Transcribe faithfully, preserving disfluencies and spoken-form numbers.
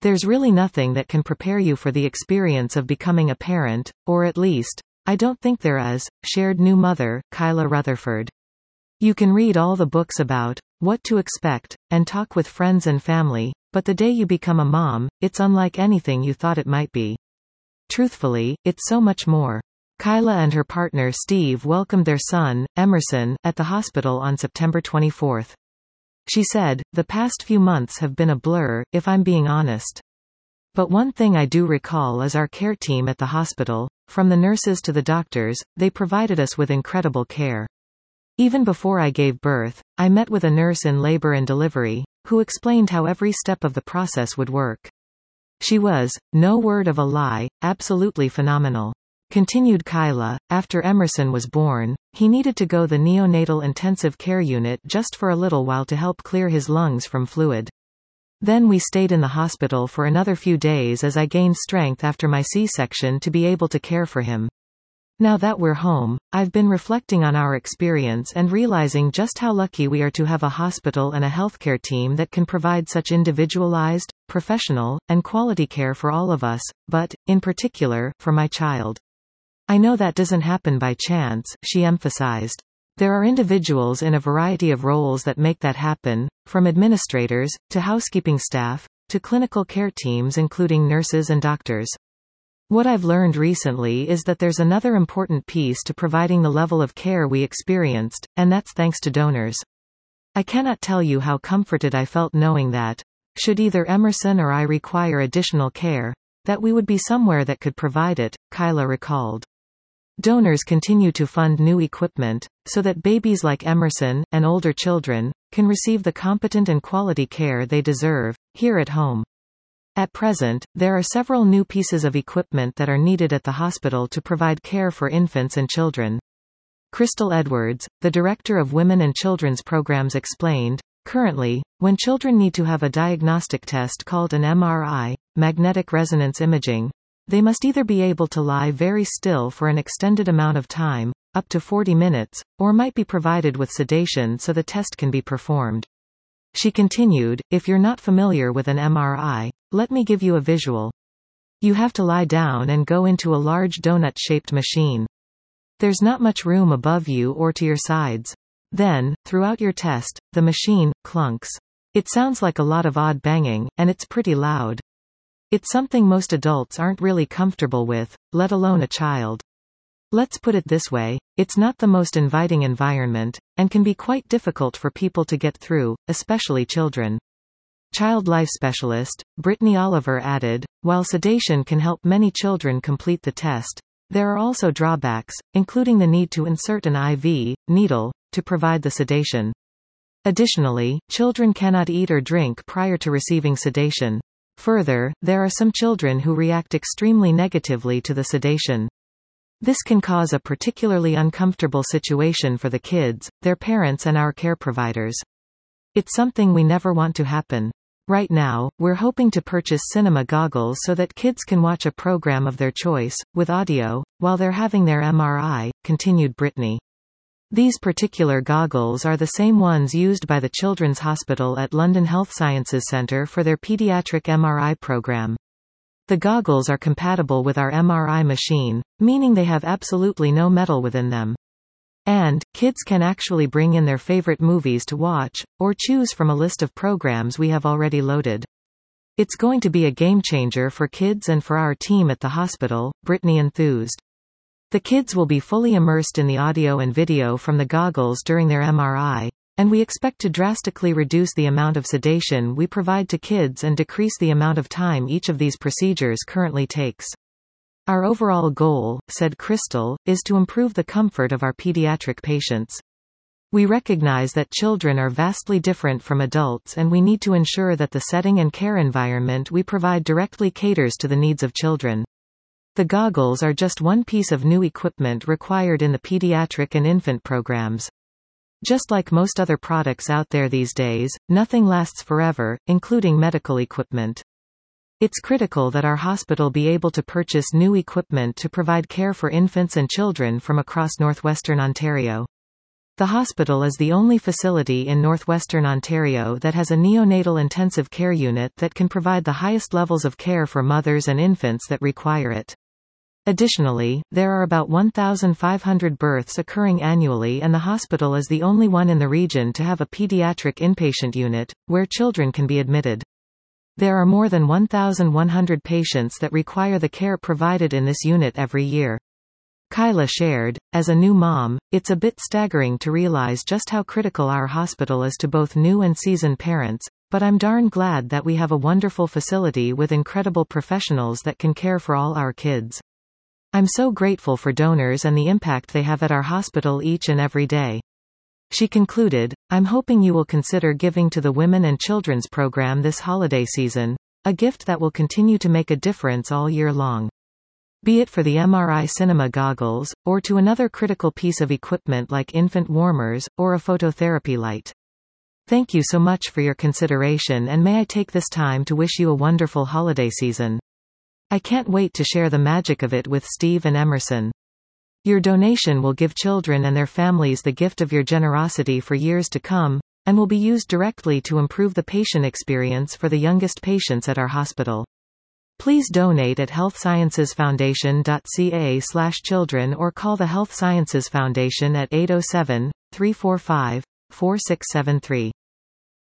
There's really nothing that can prepare you for the experience of becoming a parent, or at least, I don't think there is, shared new mother, Kyla Rutherford. You can read all the books about what to expect, and talk with friends and family, but the day you become a mom, it's unlike anything you thought it might be. Truthfully, it's so much more. Kyla and her partner Steve welcomed their son, Emerson, at the hospital on September twenty-fourth. She said, "The past few months have been a blur, if I'm being honest. But one thing I do recall is our care team at the hospital. From the nurses to the doctors, they provided us with incredible care. Even before I gave birth, I met with a nurse in labor and delivery, who explained how every step of the process would work. She was, no word of a lie, absolutely phenomenal." Continued Kyla, after Emerson was born, he needed to go the neonatal intensive care unit just for a little while to help clear his lungs from fluid. Then we stayed in the hospital for another few days as I gained strength after my C-section to be able to care for him. Now that we're home, I've been reflecting on our experience and realizing just how lucky we are to have a hospital and a healthcare team that can provide such individualized, professional, and quality care for all of us, but, in particular, for my child. I know that doesn't happen by chance, she emphasized. There are individuals in a variety of roles that make that happen, from administrators, to housekeeping staff, to clinical care teams including nurses and doctors. What I've learned recently is that there's another important piece to providing the level of care we experienced, and that's thanks to donors. I cannot tell you how comforted I felt knowing that, should either Emerson or I require additional care, that we would be somewhere that could provide it, Kyla recalled. Donors continue to fund new equipment, so that babies like Emerson, and older children, can receive the competent and quality care they deserve, here at home. At present, there are several new pieces of equipment that are needed at the hospital to provide care for infants and children. Crystal Edwards, the director of Women and Children's Programs explained, currently, when children need to have a diagnostic test called an M R I, magnetic resonance imaging, they must either be able to lie very still for an extended amount of time, up to forty minutes, or might be provided with sedation so the test can be performed. She continued, "If you're not familiar with an M R I, let me give you a visual. You have to lie down and go into a large donut-shaped machine. There's not much room above you or to your sides. Then, throughout your test, the machine clunks. It sounds like a lot of odd banging, and it's pretty loud. It's something most adults aren't really comfortable with, let alone a child. Let's put it this way, it's not the most inviting environment, and can be quite difficult for people to get through, especially children." Child life specialist, Brittany Oliver added, "While sedation can help many children complete the test, there are also drawbacks, including the need to insert an I V needle to provide the sedation. Additionally, children cannot eat or drink prior to receiving sedation. Further, there are some children who react extremely negatively to the sedation. This can cause a particularly uncomfortable situation for the kids, their parents and our care providers. It's something we never want to happen. Right now, we're hoping to purchase cinema goggles so that kids can watch a program of their choice, with audio, while they're having their M R I, continued Brittany. These particular goggles are the same ones used by the Children's Hospital at London Health Sciences Centre for their pediatric M R I program. The goggles are compatible with our M R I machine, meaning they have absolutely no metal within them. And, kids can actually bring in their favorite movies to watch, or choose from a list of programs we have already loaded. It's going to be a game changer for kids and for our team at the hospital," Brittany enthused. The kids will be fully immersed in the audio and video from the goggles during their M R I, and we expect to drastically reduce the amount of sedation we provide to kids and decrease the amount of time each of these procedures currently takes. Our overall goal, said Crystal, is to improve the comfort of our pediatric patients. We recognize that children are vastly different from adults and we need to ensure that the setting and care environment we provide directly caters to the needs of children. The goggles are just one piece of new equipment required in the pediatric and infant programs. Just like most other products out there these days, nothing lasts forever, including medical equipment. It's critical that our hospital be able to purchase new equipment to provide care for infants and children from across northwestern Ontario. The hospital is the only facility in northwestern Ontario that has a neonatal intensive care unit that can provide the highest levels of care for mothers and infants that require it. Additionally, there are about one thousand five hundred births occurring annually, and the hospital is the only one in the region to have a pediatric inpatient unit, where children can be admitted. There are more than one thousand one hundred patients that require the care provided in this unit every year. Kyla shared, "As a new mom, it's a bit staggering to realize just how critical our hospital is to both new and seasoned parents, but I'm darn glad that we have a wonderful facility with incredible professionals that can care for all our kids. I'm so grateful for donors and the impact they have at our hospital each and every day." She concluded, "I'm hoping you will consider giving to the Women and Children's Program this holiday season, a gift that will continue to make a difference all year long. Be it for the M R I cinema goggles, or to another critical piece of equipment like infant warmers, or a phototherapy light. Thank you so much for your consideration, and may I take this time to wish you a wonderful holiday season. I can't wait to share the magic of it with Steve and Emerson. Your donation will give children and their families the gift of your generosity for years to come, and will be used directly to improve the patient experience for the youngest patients at our hospital. Please donate at health sciences foundation dot c a slash children or call the Health Sciences Foundation at eight oh seven, three four five, four six seven three.